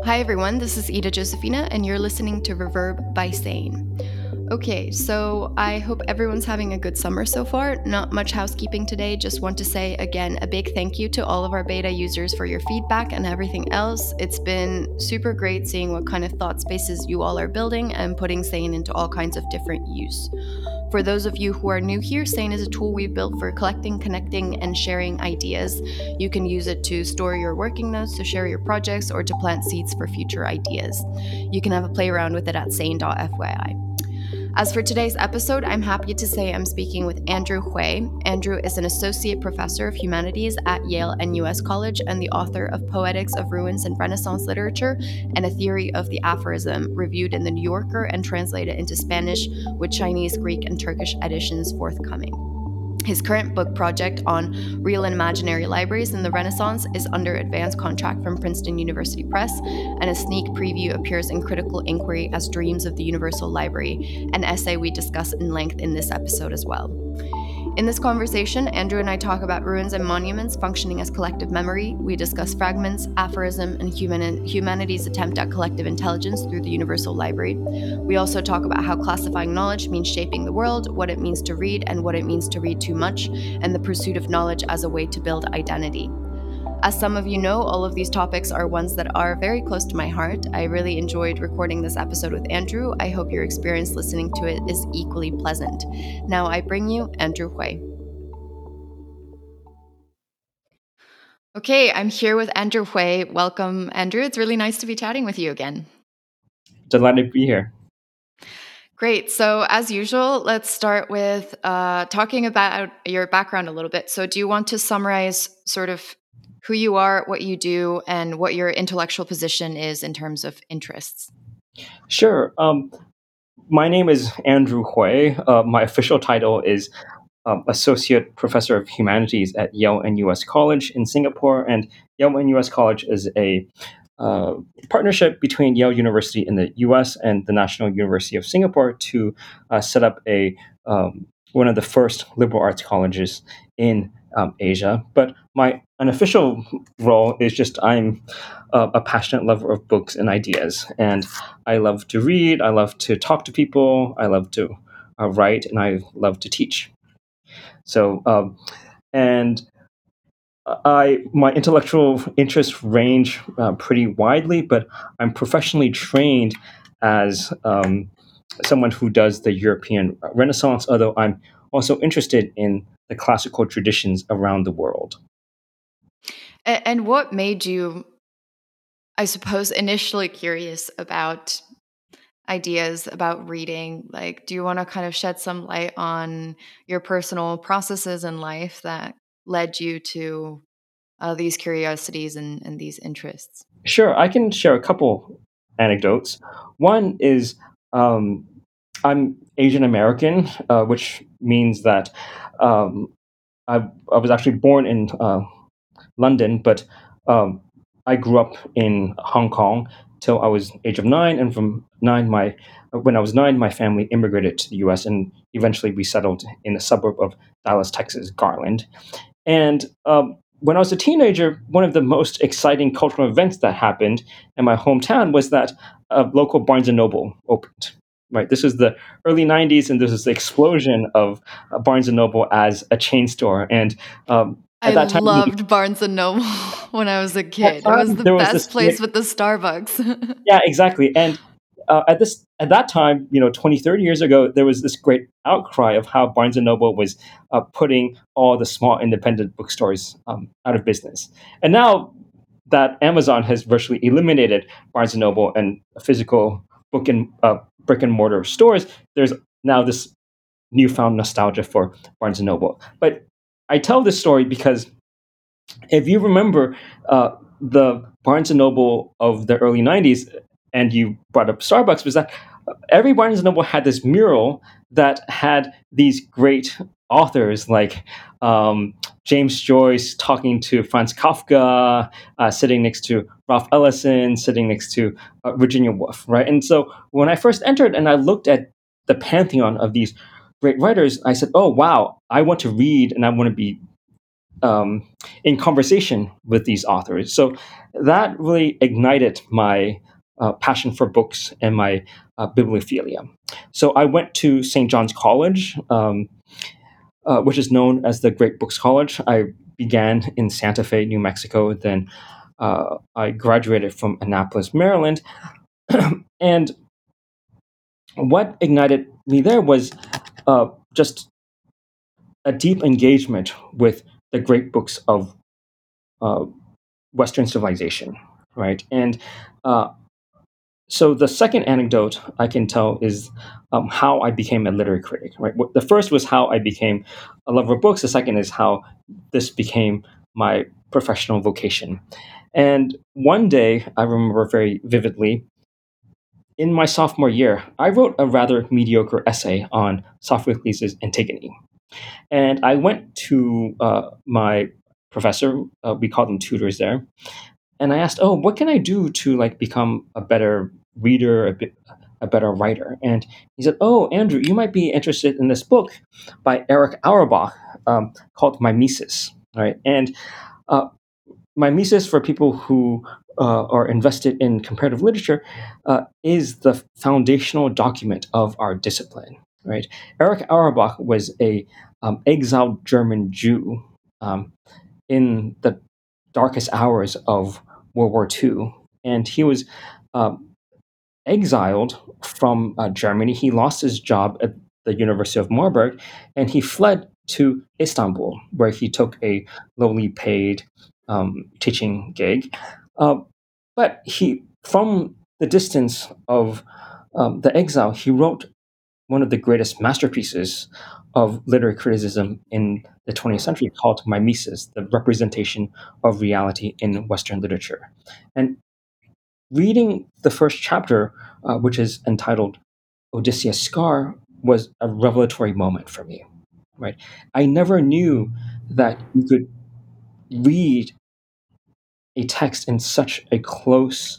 Hi everyone, this is Ida Josephina, and you're listening to Reverb by Sane. Okay, so I hope everyone's having a good summer so far. Not much housekeeping today, just want to say again a big thank you to all of our beta users for your feedback and everything else. It's been super great seeing what kind of thought spaces you all are building and putting Sane into all kinds of different use. For those of you who are new here, Sane is a tool we've built for collecting, connecting, and sharing ideas. You can use it to store your working notes, to share your projects, or to plant seeds for future ideas. You can have a play around with it at sane.fyi. As for today's episode, I'm happy to say I'm speaking with Andrew Hui. Andrew is an associate professor of humanities at Yale and US College and the author of Poetics of Ruins and Renaissance Literature and a Theory of the Aphorism, reviewed in The New Yorker and translated into Spanish with Chinese, Greek, and Turkish editions forthcoming. His current book project on real and imaginary libraries in the Renaissance is under advanced contract from Princeton University Press, and a sneak preview appears in Critical Inquiry as Dreams of the Universal Library, an essay we discuss in length in this episode as well. In this conversation, Andrew and I talk about ruins and monuments functioning as collective memory. We discuss fragments, aphorism, and humanity's attempt at collective intelligence through the Universal Library. We also talk about how classifying knowledge means shaping the world, what it means to read, and what it means to read too much, and the pursuit of knowledge as a way to build identity. As some of you know, all of these topics are ones that are very close to my heart. I really enjoyed recording this episode with Andrew. I hope your experience listening to it is equally pleasant. Now I bring you Andrew Hui. Okay, I'm here with Andrew Hui. Welcome, Andrew. It's really nice to be chatting with you again. Delighted to be here. Great. So, as usual, let's start with talking about your background a little bit. So, do you want to summarize sort of who you are, what you do, and what your intellectual position is in terms of interests? Sure. My name is Andrew Hui. My official title is Associate Professor of Humanities at Yale and US College in Singapore. And Yale and US College is a partnership between Yale University in the US and the National University of Singapore to set up one of the first liberal arts colleges in Asia. But my unofficial role is just I'm a passionate lover of books and ideas. And I love to read, I love to talk to people, I love to write, and I love to teach. So, and my intellectual interests range pretty widely, but I'm professionally trained as someone who does the European Renaissance, although I'm also interested in the classical traditions around the world. And what made you, I suppose, initially curious about ideas about reading? Like, do you want to kind of shed some light on your personal processes in life that led you to these curiosities and these interests? Sure, I can share a couple anecdotes. One is um, I'm Asian American, which means that um, I was actually born in London, but um, I grew up in Hong Kong till I was age of 9, and from 9, when I was 9, my family immigrated to the U.S. and eventually we settled in a suburb of Dallas, Texas, Garland. And when I was a teenager, one of the most exciting cultural events that happened in my hometown was that a local Barnes and Noble opened. Right, this was the early '90s, and this was the explosion of Barnes and Noble as a chain store. And I at that time, loved Barnes and Noble when I was a that kid. It was time the there was best this place with the Starbucks. yeah, exactly. And at that time, 20, 30 years ago, there was this great outcry of how Barnes and Noble was putting all the small independent bookstores out of business. And now that Amazon has virtually eliminated Barnes and Noble and physical brick and mortar stores, there's now this newfound nostalgia for Barnes and Noble. But I tell this story because if you remember the Barnes and Noble of the early '90s, and you brought up Starbucks, was that every Barnes and Noble had this mural that had these great authors like James Joyce talking to Franz Kafka, sitting next to Ralph Ellison, sitting next to Virginia Woolf, right? And so when I first entered and I looked at the pantheon of these great writers, I said, "Oh wow, I want to read and I want to be in conversation with these authors. So that really ignited my passion for books and my bibliophilia. So I went to St. John's College, which is known as the Great Books College. I began in Santa Fe, New Mexico. Then I graduated from Annapolis, Maryland. And what ignited me there was just a deep engagement with the great books of uh, Western civilization, right? And uh, so the second anecdote I can tell is how I became a literary critic, right? The first was how I became a lover of books. The second is how this became my professional vocation. And one day, I remember very vividly, in my sophomore year, I wrote a rather mediocre essay on Sophocles' Antigone. And I went to my professor, we called them tutors there, and I asked, "Oh, what can I do to like become a better reader, a better writer?" And he said, "Oh, Andrew, you might be interested in this book by Eric Auerbach called Mimesis." Right, and uh, Mimesis, for people who are invested in comparative literature, is the foundational document of our discipline. Right, Eric Auerbach was a exiled German Jew um, in the darkest hours of World War II, and he was um, exiled from Germany. He lost his job at the University of Marburg, and he fled to Istanbul, where he took a lowly paid teaching gig. Uh, but from the distance of the exile, he wrote one of the greatest masterpieces of literary criticism in the 20th century called Mimesis, the representation of reality in Western literature. And reading the first chapter, which is entitled Odysseus' Scar, was a revelatory moment for me. Right, I never knew that you could read a text in such a close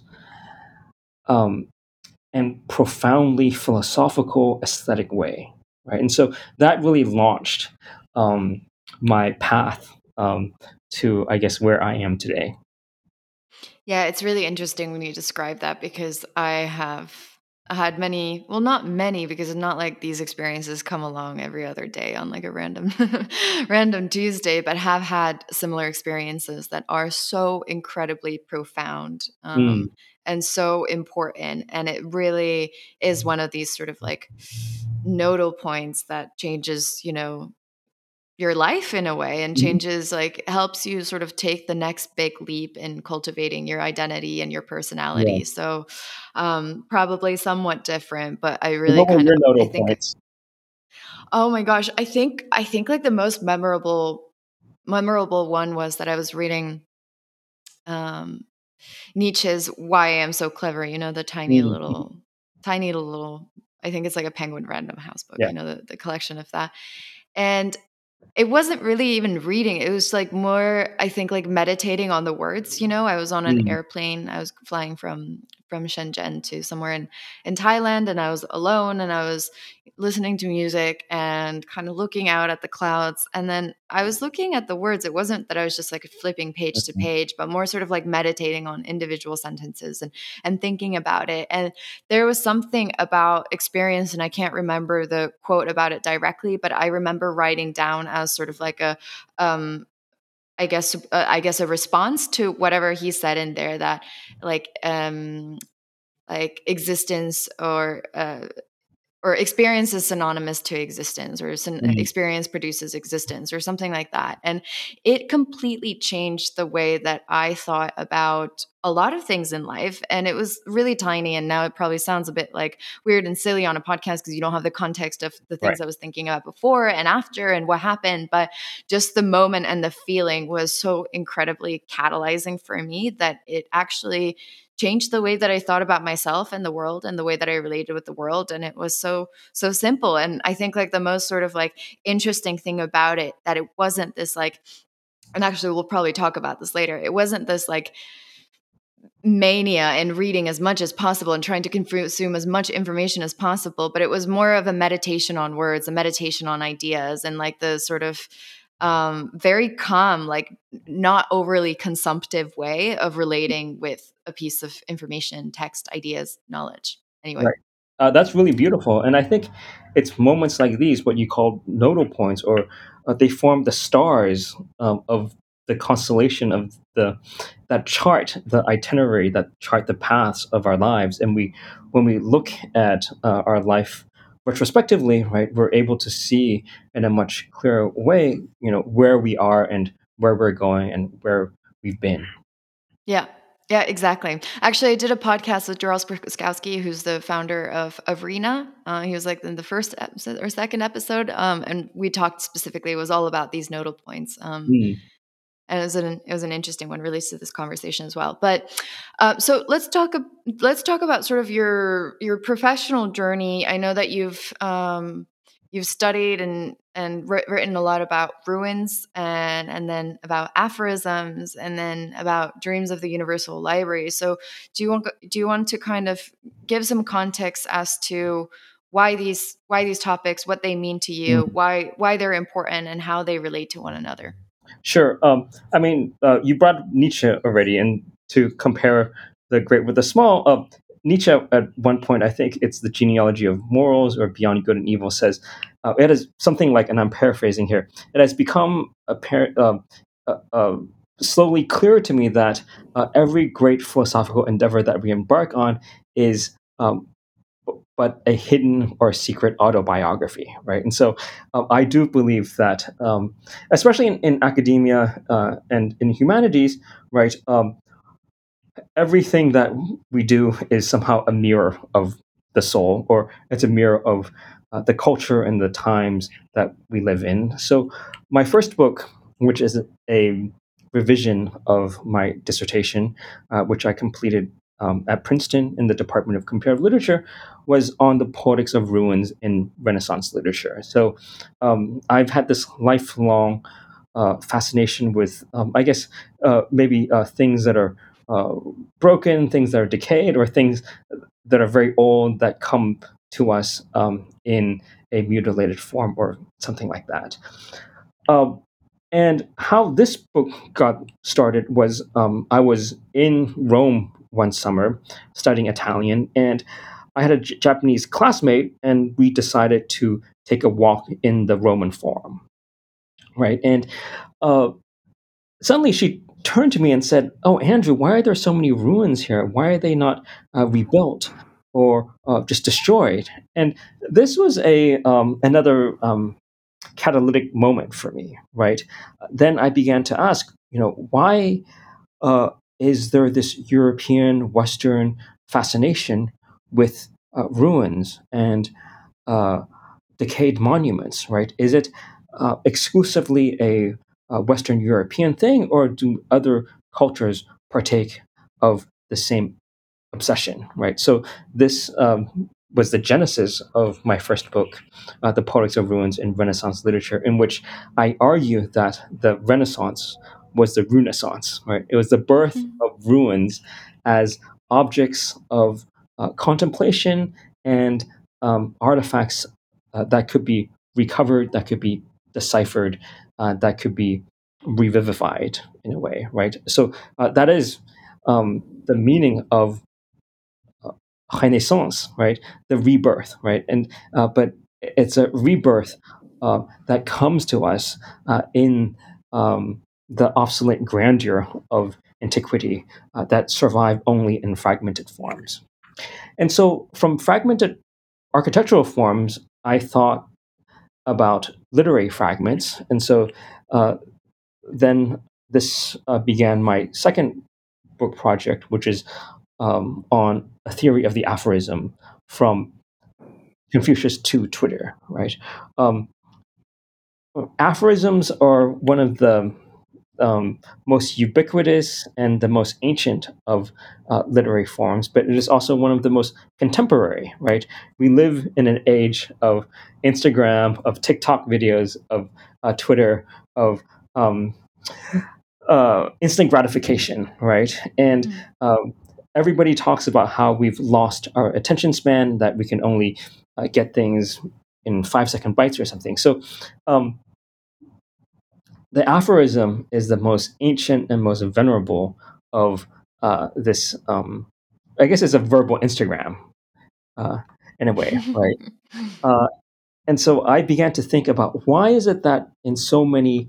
um, and profoundly philosophical, aesthetic way. Right, and so that really launched um, my path to, I guess, where I am today. Yeah, it's really interesting when you describe that because I have had many, well, not many, because it's not like these experiences come along every other day on like a random random Tuesday, but have had similar experiences that are so incredibly profound Mm, and so important. And it really is one of these sort of like nodal points that changes, your life in a way and mhm. changes like helps you sort of take the next big leap in cultivating your identity and your Yeah. personality. So probably somewhat different, but I So really what were kind your of I nodal think points? oh my gosh, I think like the most memorable one was that I was reading um Nietzsche's Why I Am So Clever, the Mm, mhm. tiny little I think it's like a Penguin Random House book, Yeah. the collection of that. And it wasn't really even reading. It was like more, I think, like meditating on the words. I was on an Mm, airplane. I was flying from Shenzhen to somewhere in Thailand, and I was alone, and I was listening to music and kind of looking out at the clouds. And then I was looking at the words. It wasn't that I was just like flipping page to mhm. page, but more sort of like meditating on individual sentences and thinking about it. And there was something about experience, and I can't remember the quote about it directly, but I remember writing down as sort of like a um I guess a response to whatever he said in there, that like like existence or experience is synonymous to existence, or Mm, experience produces existence, or something like that. And it completely changed the way that I thought about a lot of things in life. And it was really tiny. And now it probably sounds a bit like weird and silly on a podcast because you don't have the context of the right. things I was thinking about before and after and what happened. But just the moment and the feeling was so incredibly catalyzing for me that it actually changed the way that I thought about myself and the world and the way that I related with the world. And it was so simple. And I think like the most sort of like interesting thing about it, that it wasn't this like, and actually we'll probably talk about this later, it wasn't this like mania in reading as much as possible and trying to consume as much information as possible, but it was more of a meditation on words, a meditation on ideas, and like the sort of very calm, like not overly consumptive way of relating with a piece of information, text, ideas, knowledge. Anyway. Right. That's really beautiful. And I think it's moments like these, what you call nodal points, or they form the stars of the constellation of that chart, the itinerary, that chart the paths of our lives. And when we look at our life retrospectively, right, we're able to see in a much clearer way, where we are and where we're going and where we've been. Yeah. Yeah, exactly. Actually, I did a podcast with Charles Pruskowski, who's the founder of Rena. He was like in the first episode or second episode, and we talked specifically. It was all about these nodal points, Mm, and it was an interesting one, relates to this conversation as well. But so let's talk about sort of your professional journey. I know that you've studied and written a lot about ruins, and then about aphorisms, and then about dreams of the universal library. So do you want to kind of give some context as to why these topics, what they mean to you, mm. why they're important, and how they relate to one another? Sure. I mean, you brought Nietzsche already, and to compare the great with the small, Nietzsche at one point, I think it's the genealogy of morals or beyond good and evil, says it is something like, and I'm paraphrasing here, it has become apparent, uh, uh, slowly clear to me that every great philosophical endeavor that we embark on is but a hidden or secret autobiography, right? And so I do believe that, especially in academia and in humanities, right, everything that we do is somehow a mirror of the soul, or it's a mirror of the culture and the times that we live in. So my first book, which is a revision of my dissertation, which I completed at Princeton in the Department of Comparative Literature, was on the politics of ruins in Renaissance literature. So I've had this lifelong fascination with, I guess, maybe things that are uh, broken, things that are decayed, or things that are very old that come to us in a mutilated form or something like that. Um, and how this book got started was, I was in Rome one summer studying Italian, and I had a Japanese classmate, and we decided to take a walk in the Roman Forum, right? And uh, suddenly she turned to me and said, "Oh, Andrew, why are there so many ruins here? Why are they not rebuilt or just destroyed?" And this was a another catalytic moment for me, right? Then I began to ask, why uh, is there this European Western fascination with ruins and uh, decayed monuments, right? Is it exclusively a Western European thing, or do other cultures partake of the same obsession, right? So this was the genesis of my first book, The Politics of Ruins in Renaissance Literature, in which I argue that the Renaissance was the Runaissance, right? It was the birth of ruins as objects of contemplation and artifacts that could be recovered, that could be deciphered, that could be revivified in a way, right? So that is the meaning of renaissance, right? The rebirth, right? And but it's a rebirth that comes to us in the obsolete grandeur of antiquity that survive only in fragmented forms. And so, from fragmented architectural forms, I thought about literary fragments, and so uh, then this began my second book project, which is on a theory of the aphorism from Confucius to Twitter, right? Um, Aphorisms are one of the most ubiquitous and the most ancient of literary forms, but it is also one of the most contemporary, right? We live in an age of Instagram, of TikTok videos, of Twitter, of um, instant gratification, right? And everybody talks about how we've lost our attention span, that we can only get things in 5-second bites or something. So, um, the aphorism is the most ancient and most venerable of this. I guess it's a verbal Instagram uh, in a way, right? Uh, and so I began to think about why is it that in so many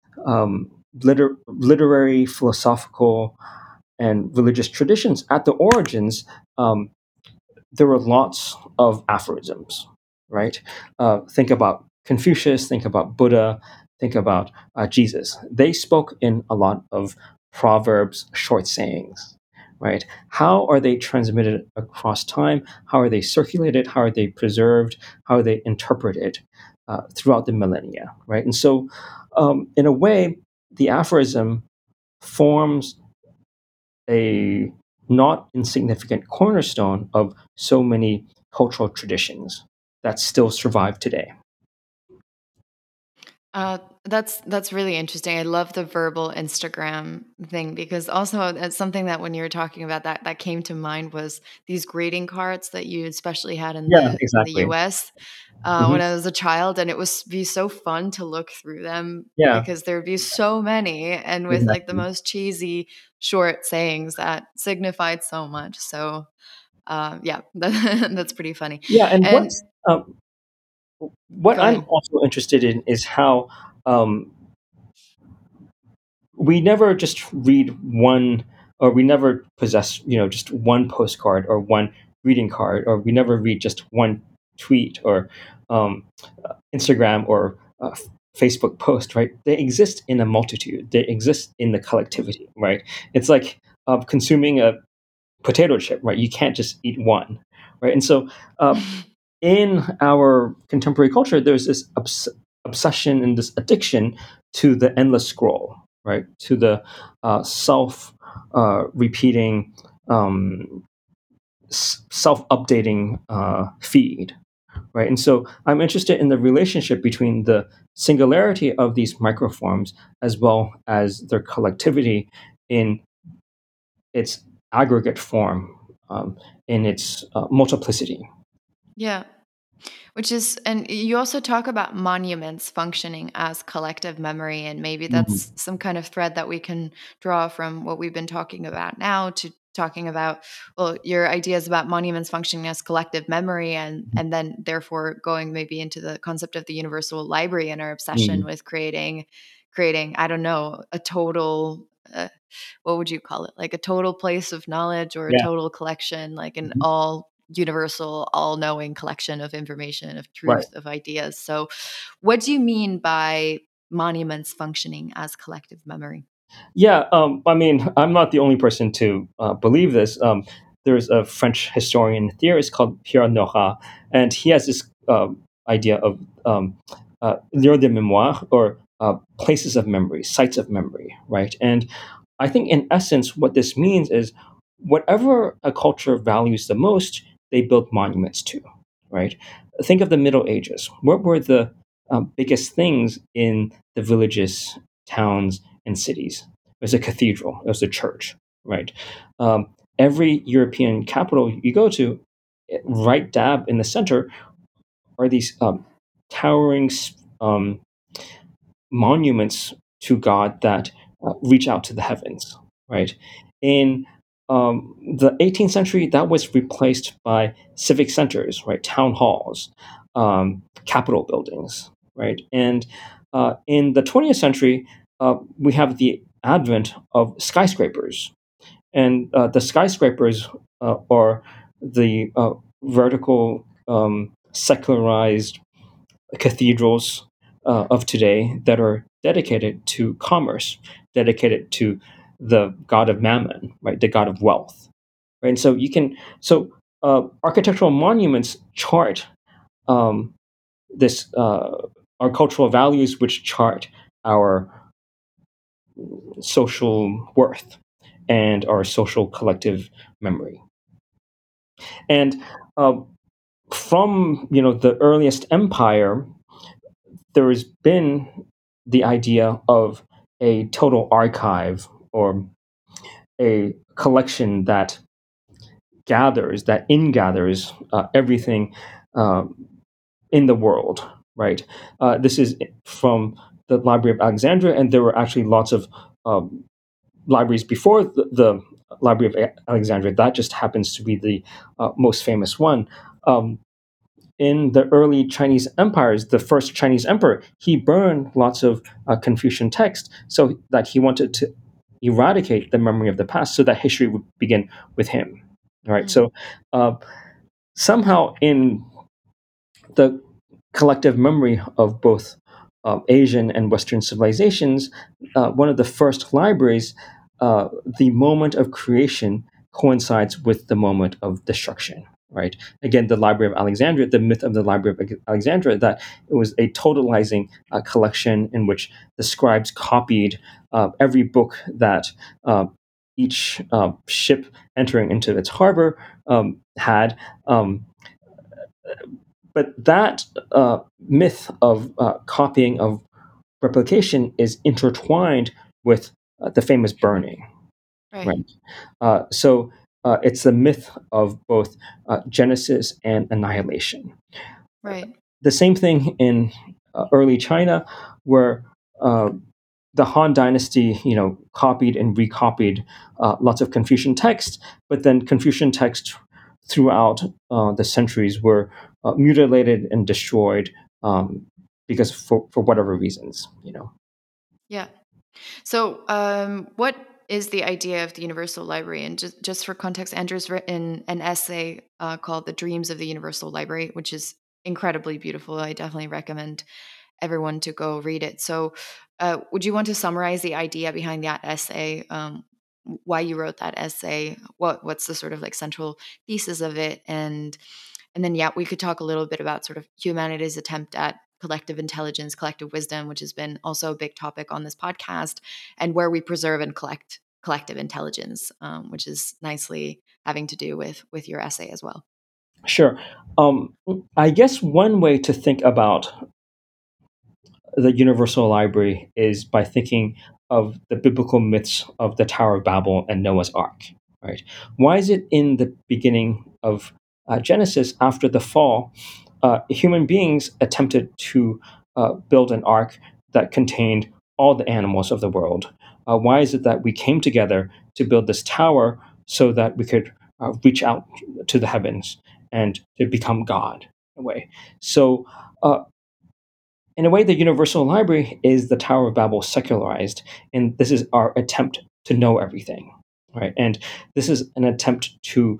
literary, philosophical, and religious traditions at the origins, um, there were lots of aphorisms, right? Think about Confucius, think about Buddha, think about Jesus. They spoke in a lot of proverbs, short sayings, right? How are they transmitted across time? How are they circulated? How are they preserved? How are they interpreted throughout the millennia, right? And so, in a way, the aphorism forms a not insignificant cornerstone of so many cultural traditions that still survive today. That's really interesting. I love the verbal Instagram thing because also it's something that when you were talking about that came to mind was these greeting cards that you especially had Yeah, in the exactly. U.S. Hmm. When I was a child, and it was be so fun to look through them Yeah, because there would be so many, and with like the exactly. most cheesy short sayings that signified so much. So yeah, that's pretty funny. Yeah, and And um, what go I'm ahead. also interested in is how um, we never just read one, or we never possess, just one postcard or one greeting card, or we never read just one tweet or um, Instagram or Facebook post, right? They exist in a multitude. They exist in the collectivity, right? It's like consuming a potato chip, right? You can't just eat one, right? And so, in our contemporary culture, there's this obsession and this addiction to the endless scroll, right? To the self repeating, um, self updating feed, right? And so I'm interested in the relationship between the singularity of these microforms as well as their collectivity in its aggregate form, in its multiplicity. Yeah. Which is, and you also talk about monuments functioning as collective memory, and maybe Mhm. that's some kind of thread that we can draw from what we've been talking about now to talking about, well, your ideas about monuments functioning as collective memory, and then therefore going maybe into the concept of the universal library and our obsession Mhm. with creating, I don't know, a total. What would you call it? Like a total place of knowledge or a Yeah. total collection, like an Mhm. all universal, all knowing collection of information, of Right. truth, of ideas. So, what do you mean by monuments functioning as collective memory? Yeah, I mean, I'm not the only person to believe this. There's a French historian and theorist called Pierre Nora, and he has this idea of lieux de mémoire, or places of memory, sites of memory, right? And I think, in essence, what this means is whatever a culture values the most, they build monuments to, right? Think of the Middle Ages. What were the biggest things in the villages, towns, and cities? It was a cathedral, it was a church, right? Um, every European capital you go to, right dab in the center are these towering um, monuments to God that reach out to the heavens, right? In the 18th century, that was replaced by civic centers, right? Town halls, capitol buildings, right? And in the 20th century, we have the advent of skyscrapers. And the skyscrapers are the vertical, secularized cathedrals of today that are dedicated to commerce, dedicated to the god of mammon, right, the god of wealth, right. And so architectural monuments chart um, this our cultural values, which chart our social worth and our social collective memory. And uh, from the earliest empire, there has been the idea of a total archive, or a collection that ingathers everything um, in the world, right? This is from the Library of Alexandria, and there were actually lots of um, libraries before the Library of Alexandria. That just happens to be the most famous one. Um, in the early Chinese empires, the first Chinese emperor, he burned lots of Confucian text so that he wanted to eradicate the memory of the past so that history would begin with him. All right. Mm. So uh, somehow in the collective memory of both Asian and Western civilizations, one of the first libraries, the moment of creation coincides with the moment of destruction. Right. Again, the Library of Alexandria, the myth of the Library of Alexandria, that it was a totalizing collection in which the scribes copied every book that each ship entering into its harbor had. But that myth of copying, of replication, is intertwined with the famous burning, Right. right? So it's the myth of both genesis and annihilation. Right. The same thing in early China, where uh, the Han Dynasty, copied and recopied lots of Confucian texts, but then Confucian texts throughout the centuries were mutilated and destroyed um, because for whatever reasons. Yeah. So, what is the idea of the Universal Library? And just for context, Andrew's written an essay called "The Dreams of the Universal Library," which is incredibly beautiful. I definitely recommend everyone to go read it. So, would you want to summarize the idea behind that essay? Why you wrote that essay? What's the sort of like central thesis of it? And then yeah, we could talk a little bit about sort of humanity's attempt at collective intelligence, collective wisdom, which has been also a big topic on this podcast, and where we preserve and collect collective intelligence, which is nicely having to do with your essay as well. Sure. I guess one way to think about the Universal Library is by thinking of the biblical myths of the Tower of Babel and Noah's Ark. Right? Why is it in the beginning of Genesis, after the fall, human beings attempted to build an ark that contained all the animals of the world? Why is it that we came together to build this tower so that we could reach out to the heavens and to become God in a way? So uh, in a way, the Universal Library is the Tower of Babel secularized, and this is our attempt to know everything, right? And this is an attempt to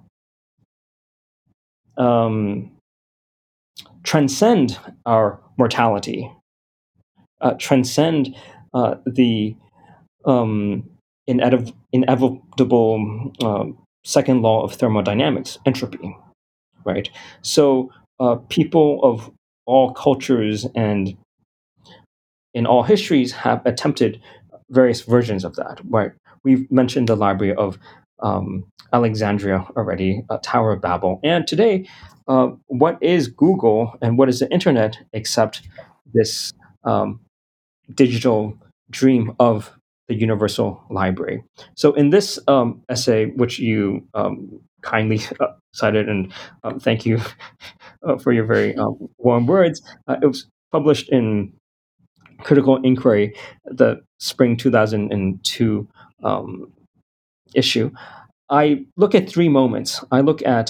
um, transcend our mortality, transcend the um, inevitable second law of thermodynamics, entropy, right? So people of all cultures and in all histories have attempted various versions of that. Right? We've mentioned the Library of Alexandria already, Tower of Babel, and today, what is Google and what is the internet except this um, digital dream of the Universal Library? So, in this essay, which you kindly cited, and thank you for your very warm words, it was published in Critical Inquiry, the spring 2002 um, issue. I look at three moments. I look at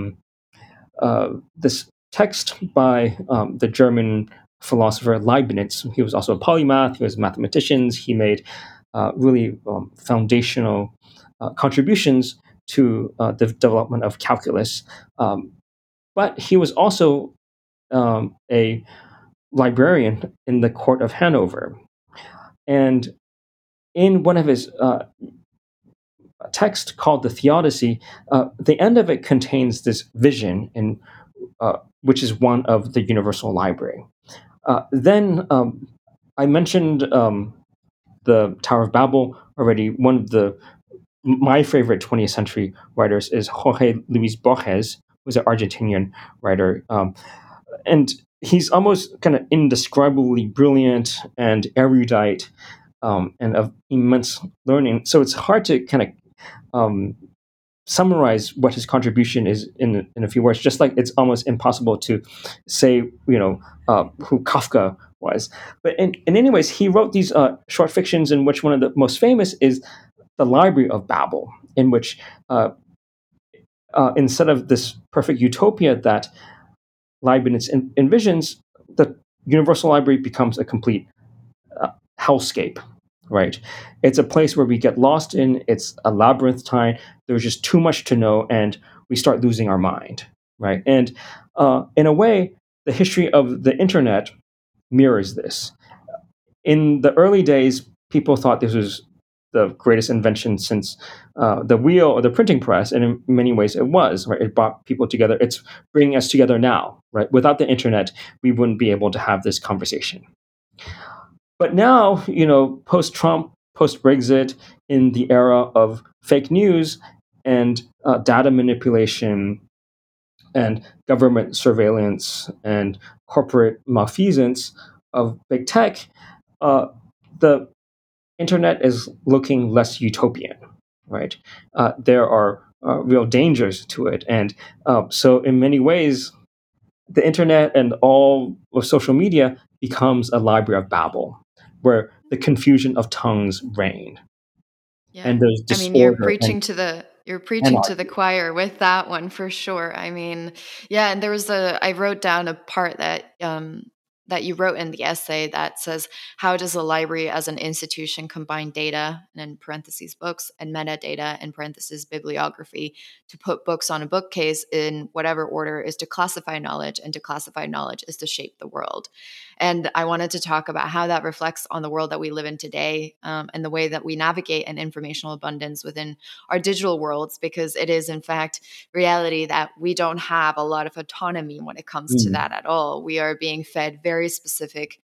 this text by the German philosopher Leibniz. He was also a polymath, he was a mathematician, he made really foundational contributions to the development of calculus. But he was also a librarian in the court of Hanover. And in one of his texts called the Theodicy, the end of it contains this vision, which is one of the Universal Library. Then I mentioned the Tower of Babel already. One of my favorite 20th century writers is Jorge Luis Borges, who's an Argentinian writer. And he's almost kind of indescribably brilliant and erudite, and of immense learning. So it's hard to kind of summarize what his contribution is in a few words. Just like it's almost impossible to say, who Kafka was. But in any ways, he wrote these short fictions, in which one of the most famous is the Library of Babel, in which uh, instead of this perfect utopia that Leibniz envisions, the Universal Library becomes a complete hellscape, right? It's a place where we get lost in. It's a labyrinthine. There's just too much to know, and we start losing our mind, right? And in a way, the history of the internet mirrors this. In the early days, people thought this was the greatest invention since the wheel or the printing press, and in many ways it was. Right, it brought people together. It's bringing us together now. Right, without the internet, we wouldn't be able to have this conversation. But now, post Trump, post Brexit, in the era of fake news and data manipulation and government surveillance and corporate malfeasance of big tech, uh, the internet is looking less utopian, right? There are real dangers to it. And so, in many ways, the internet and all of social media becomes a library of Babel, where the confusion of tongues reign, Yeah. and there's I mean, you're disorder and preaching to the anarchy. choir with that one for sure. I mean, yeah, and I wrote down a part that you wrote in the essay that says, how does a library as an institution combine data, and in parentheses books, and metadata, in parentheses bibliography, to put books on a bookcase in whatever order is to classify knowledge, and to classify knowledge is to shape the world. And I wanted to talk about how that reflects on the world that we live in today, and the way that we navigate an informational abundance within our digital worlds, because it is, in fact, reality that we don't have a lot of autonomy when it comes to Mm. that at all. We are being fed very specific,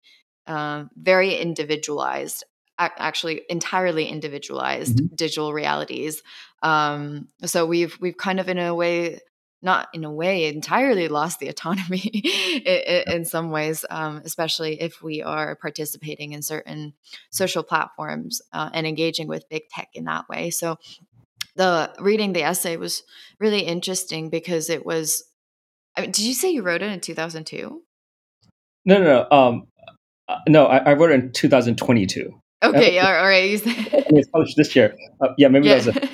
very individualized, actually entirely individualized Mhm. digital realities. So we've kind of, in a way, not in a way entirely lost the autonomy in some ways, especially if we are participating in certain social platforms, and engaging with big tech in that way. So the reading the essay was really interesting because it was. I mean, did you say you wrote it in 2002? No, no, no. No, I wrote it in 2022. I Okay, all right. mean, it's published this year. Yeah, maybe that Yeah. was a.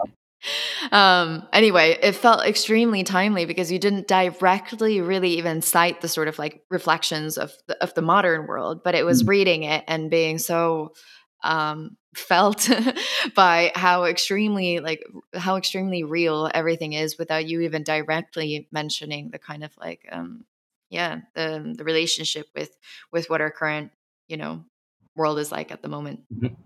Anyway, it felt extremely timely because you didn't directly really even cite the sort of like reflections of the modern world, but it was Mm. reading it and being so felt by how extremely real everything is, without you even directly mentioning the kind of like yeah, the relationship with what our current, you know, world is like at the moment. Mhm.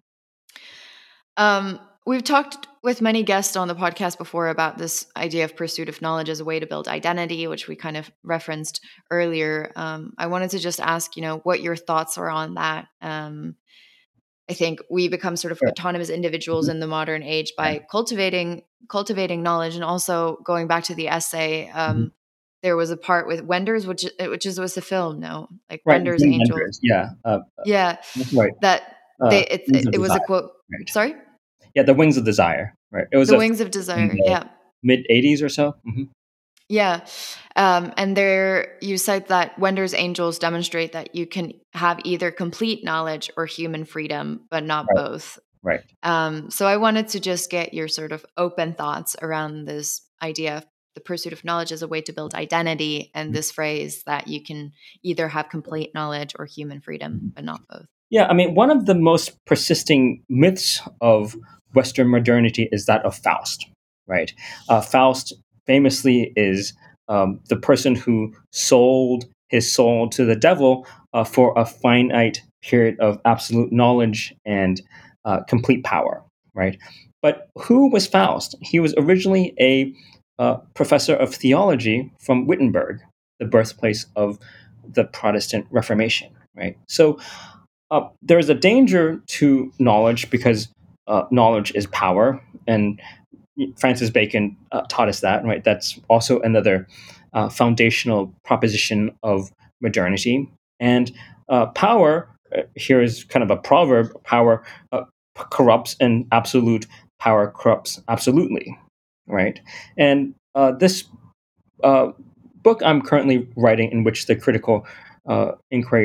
We've talked with many guests on the podcast before about this idea of pursuit of knowledge as a way to build identity, which we kind of referenced earlier. I wanted to just ask, what your thoughts are on that. I think we become sort of Sure. autonomous individuals Mhm. in the modern age Yeah. by cultivating knowledge, and also going back to the essay. Mhm. There was a part with Wenders, was a film, no, like Right, Wenders Wim Angels. Wenders. Yeah, Yeah, that's right. that they Wings of it was a Desire. quote. Right. Sorry, Yeah, the Wings of Desire. Right. It was The a film Wings of in Desire. the Yeah. mid '80s or so. Hmm. Yeah. And there you cite that Wender's angels demonstrate that you can have either complete knowledge or human freedom, but not Right. both. Right. So I wanted to just get your sort of open thoughts around this idea of the pursuit of knowledge as a way to build identity, and this phrase that you can either have complete knowledge or human freedom, but not both. Yeah, I mean, one of the most persisting myths of Western modernity is that of Faust, right? Faust famously is the person who sold his soul to the devil for a finite period of absolute knowledge and complete power, right? But who was Faust? He was originally a professor of theology from Wittenberg, the birthplace of the Protestant Reformation, right? So there's a danger to knowledge because knowledge is power, and Francis Bacon taught us that. Right, that's also another foundational proposition of modernity. And power here is kind of a proverb: power corrupts, and absolute power corrupts absolutely. Right, and this uh, book I'm currently writing, in which the critical inquiry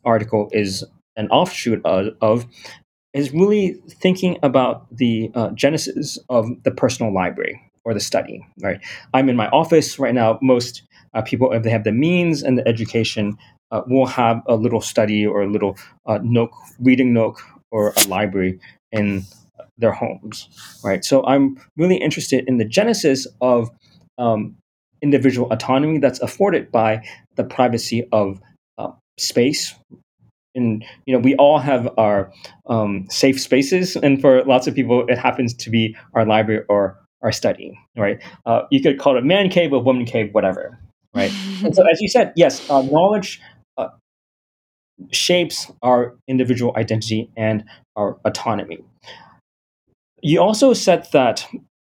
article is an offshoot of is really thinking about the genesis of the personal library or the study. Right, I'm in my office right now. Most people, if they have the means and the education, will have a little study or a little nook, reading nook, or a library in their homes. Right, so I'm really interested in the genesis of um, individual autonomy that's afforded by the privacy of space. And we all have our safe spaces, and for lots of people it happens to be our library or our study, right? You could call it a man cave, a woman cave, whatever, right? And so, as you said, yes, knowledge uh, shapes our individual identity and our autonomy. You also said that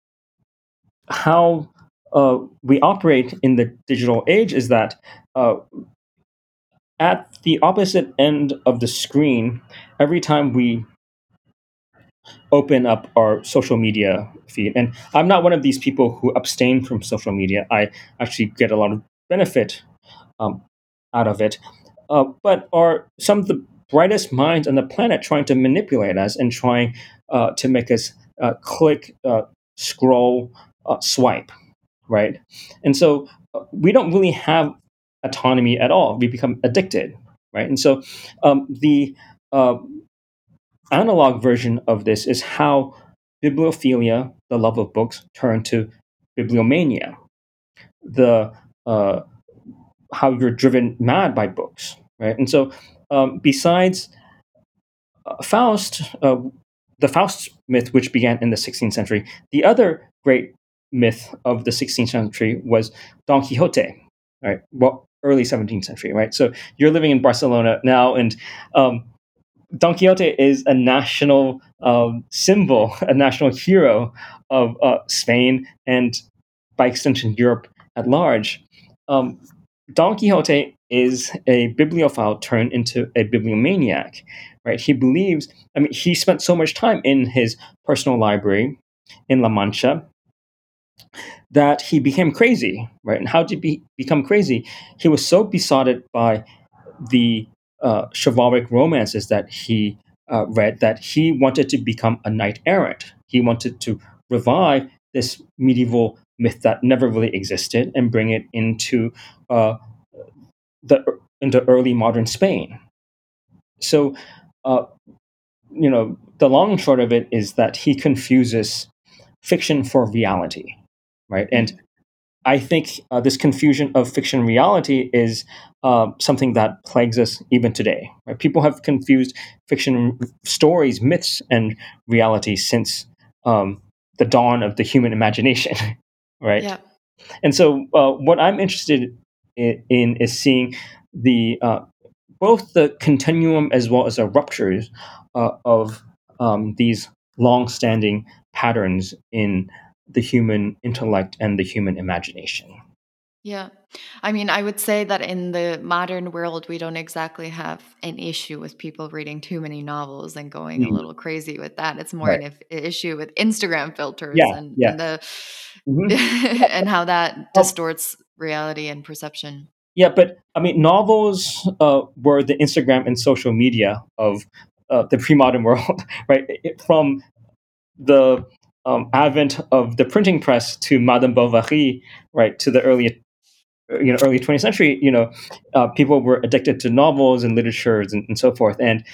how we operate in the digital age is that uh, at the opposite end of the screen, every time we open up our social media feed. And I'm not one of these people who abstain from social media. I actually get a lot of benefit um, out of it. But are some of the brightest minds on the planet trying to manipulate us and trying to make us click, scroll, swipe, right? And so we don't really have autonomy at all. We become addicted, right? And so the uh, analog version of this is how bibliophilia, the love of books, turned to bibliomania, the uh, how you're driven mad by books, right? And so, besides Faust, the Faust myth, which began in the 16th century, the other great myth of the 16th century was Don Quixote, right? Well, early 17th century, right? So you're living in Barcelona now, and Don Quixote is a national symbol, a national hero of Spain and, by extension, Europe at large. Um, Don Quixote is a bibliophile turned into a bibliomaniac, right? He believes, I mean, he spent so much time in his personal library in La Mancha that he became crazy, right? And how did he become crazy? He was so besotted by the chivalric romances that he read that he wanted to become a knight errant. He wanted to revive this medieval myth that never really existed and bring it uh, into early modern Spain. So, uh, the long and short of it is that he confuses fiction for reality, right? And I think this confusion of fiction and reality is something that plagues us even today. Right? People have confused fiction stories, myths, and reality since the dawn of the human imagination, right? Yeah. And so, what I'm interested in is seeing the both the continuum as well as the ruptures of these long-standing patterns in the human intellect and the human imagination. Yeah. I mean, I would say that in the modern world, we don't exactly have an issue with people reading too many novels and going a Mhm. little crazy with that. It's more Right. an issue with Instagram filters Yeah. and Yeah. the Mhm. and how that Um, distorts reality and perception. yeah, but I mean, novels were the Instagram and social media of the pre-modern world, right? From the advent of the printing press to Madame Bovary, right, to the early 20th century, people were addicted to novels and literatures and so forth. And,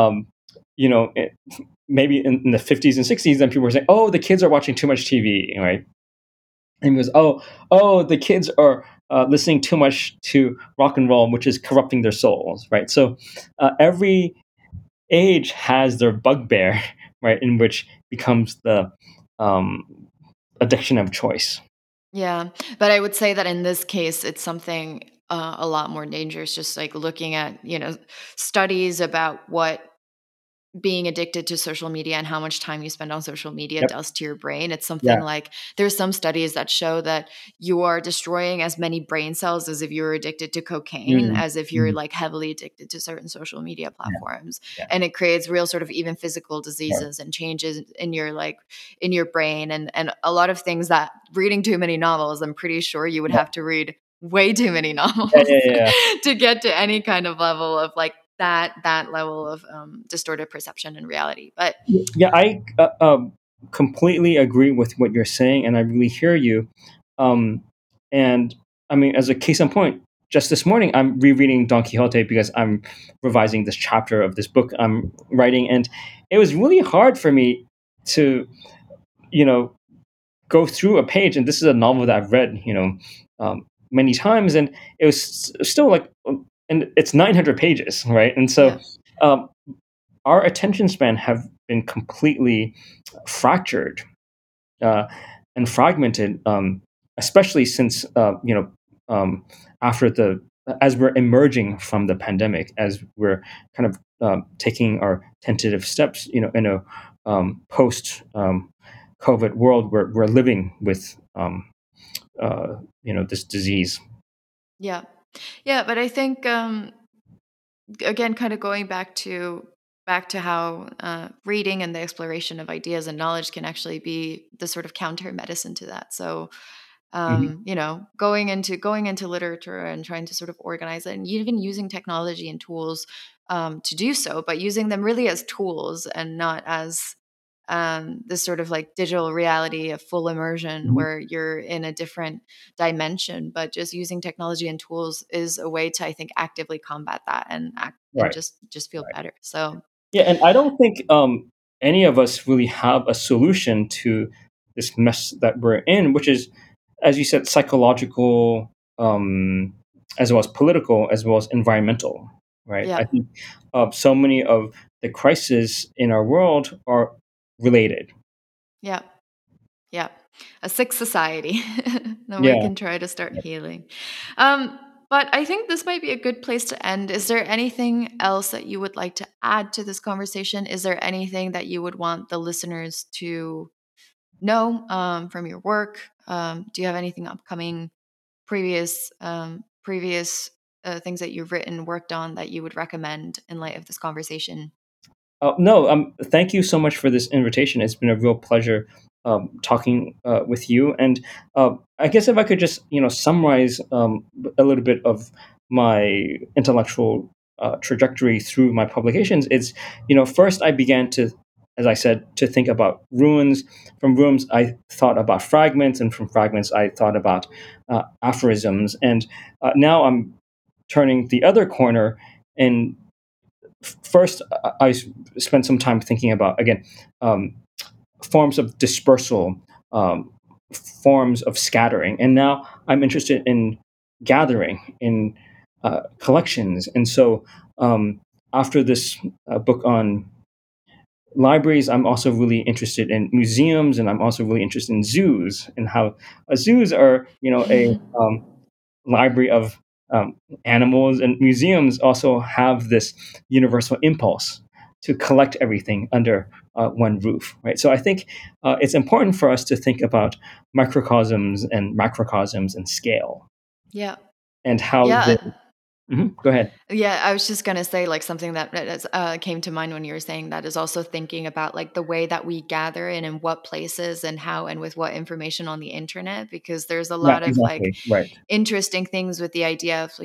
you know, it, maybe in the 50s and 60s, then people were saying, oh, the kids are watching too much TV, right? And he goes, oh, the kids are listening too much to rock and roll, which is corrupting their souls, right? So every age has their bugbear, right, in which becomes the um, addiction of choice. Yeah, but I would say that in this case, it's something a lot more dangerous. Just like looking at studies about what being addicted to social media and how much time you spend on social media Yep. does to your brain. It's something Yeah. like there's some studies that show that you are destroying as many brain cells as if you were addicted to cocaine, Mm, as if you're mm, like heavily addicted to certain social media yeah. platforms. Yeah. And it creates real sort of even physical Right. diseases and changes in your in your brain and a lot of things that reading too many novels, I'm pretty sure you would Yeah. have to read way too many Yeah. novels Yeah. Yeah. to get to any kind of level of like that level of distorted perception and reality. But Yeah, I completely agree with what you're saying, and I really hear you. Um, and I mean, as a case in point, just this morning I'm rereading Don Quixote because I'm revising this chapter of this book I'm writing, and it was really hard for me to, you know, go through a page. And this is a novel that I've read, many times, and it was still like, and it's 900 pages, right? And so, yeah, um, our attention span have been completely fractured uh, and fragmented, especially since um, after the as we're emerging from the pandemic, as we're kind of taking our tentative steps, in a post COVID world where we're living with this disease. yeah, yeah. But I think again, kind of going back to how reading and the exploration of ideas and knowledge can actually be the sort of counter medicine to that. So Hmm. going into literature and trying to sort of organize it, and even using technology and tools to do so, but using them really as tools and not as this sort of like digital reality of full immersion Hmm. where you're in a different dimension. But just using technology and tools is a way to, I think, actively combat that and act and Right. just feel Right. better. So Yeah, and I don't think any of us really have a solution to this mess that we're in, which is, as you said, psychological, as well as political, as well as environmental. Right. yeah, I think so many of the crises in our world are related. yeah, yeah. A sick society that we Yeah. can try to start healing. Um, but I think this might be a good place to end. Is there anything else that you would like to add to this conversation? Is there anything that you would want the listeners to know from your work? Do you have anything upcoming, previous things that you've written, worked on that you would recommend in light of this conversation? No, thank you so much for this invitation. It's been a real pleasure talking with you. And I guess if I could just, summarize a little bit of my intellectual trajectory through my publications, it's, first I began to, as I said, to think about ruins. From ruins, I thought about fragments, and from fragments, I thought about aphorisms. And now I'm turning the other corner and first I spent some time thinking about, again, um, forms of dispersal, um, forms of scattering, and now I'm interested in gathering, in collections. And so after this book on libraries, I'm also really interested in museums, and I'm also really interested in zoos, and how zoos are, a library of animals, and museums also have this universal impulse to collect everything under one roof, right? So I think it's important for us to think about microcosms and macrocosms and scale, Yeah. and how Yeah. the. Mhm, go ahead. Yeah, I was just gonna say, like, something that came to mind when you were saying that is also thinking about like the way that we gather and in what places and how and with what information on the internet, because there's a Yeah, lot of like exactly. Right. interesting things with the idea of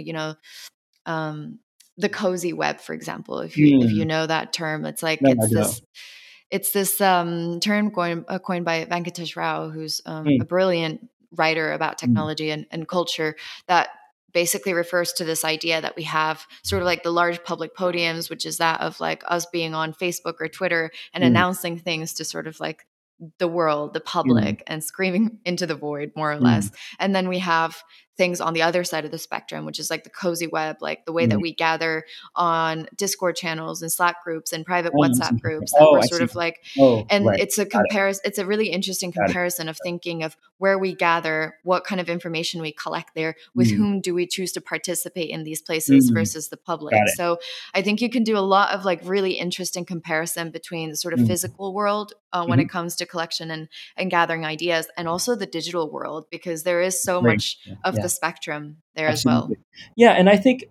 um, the cozy web, for example. If you Mm, know that term, it's like no, I do not. it's this term coined by Venkatesh Rao, who's a Mm, brilliant writer about mm, technology and culture, that basically refers to this idea that we have sort of like the large public podiums, which is that of like us being on Facebook or Twitter and mm, announcing things to sort of like the world, the mm, public, and screaming into the void, more or mm, less. And then we have things on the other side of the spectrum, which is like the cozy web, like the way that mm. we gather on Discord channels and Slack groups and private Oh, that's WhatsApp interesting. groups that Oh, we're I sort see. of like, Oh, and right. Got it. it's a really interesting Got it. comparison of thinking of where we gather, what kind of information we collect there, with Mm, whom do we choose to participate in these places mm, versus the got public. it. So I think you can do a lot of like really interesting comparison between the sort of Mm, physical world when mhm. it comes to collection and gathering ideas, and also the digital world, because there is so Very much interesting. of the Yeah. spectrum there as Absolutely. well. Yeah, and I think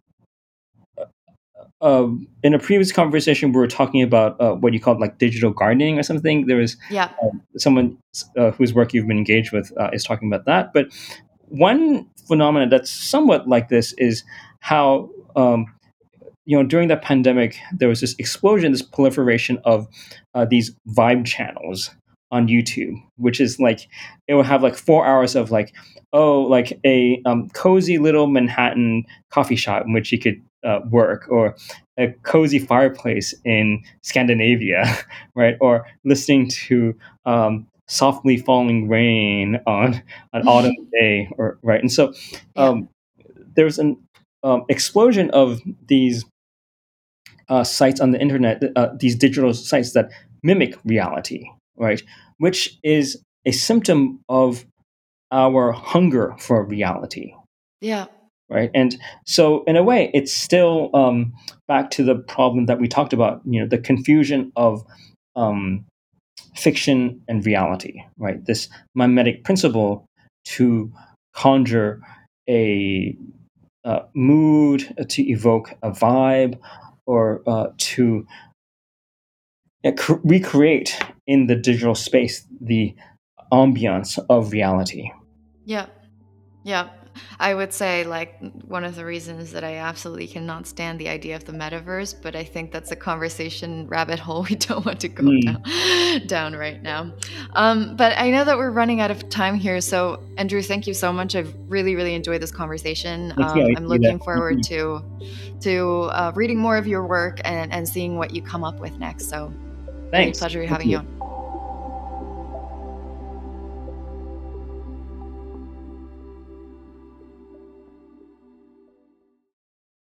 in a previous conversation we were talking about what you called like digital gardening or something. There was Yeah. someone whose work you've been engaged with is talking about that. But one phenomenon that's somewhat like this is how during the pandemic, there was this explosion, this proliferation of these vibe channels on YouTube, which is like it will have like 4 hours of like, oh, like a cozy little Manhattan coffee shop in which you could work, or a cozy fireplace in Scandinavia, right? Or listening to softly falling rain on an autumn day, or right. And so Yeah. there's an explosion of these sites on the internet, these digital sites that mimic reality, right? Which is a symptom of our hunger for reality, Yeah. right? And so, in a way, it's still back to the problem that we talked about. The confusion of um, fiction and reality, right? This mimetic principle to conjure a mood, to evoke a vibe, or to recreate in the digital space the ambiance of reality. Yeah. Yeah. I would say, like, one of the reasons that I absolutely cannot stand the idea of the metaverse, but I think that's a conversation rabbit hole we don't want to go down Mm. down right now. But I know that we're running out of time here. So, Andrew, thank you so much. I've really, really enjoyed this conversation. Thanks. Yeah, I I'm see that. looking forward to reading more of your work and seeing what you come up with next. So, really Thanks. pleasure Thank having you you. on.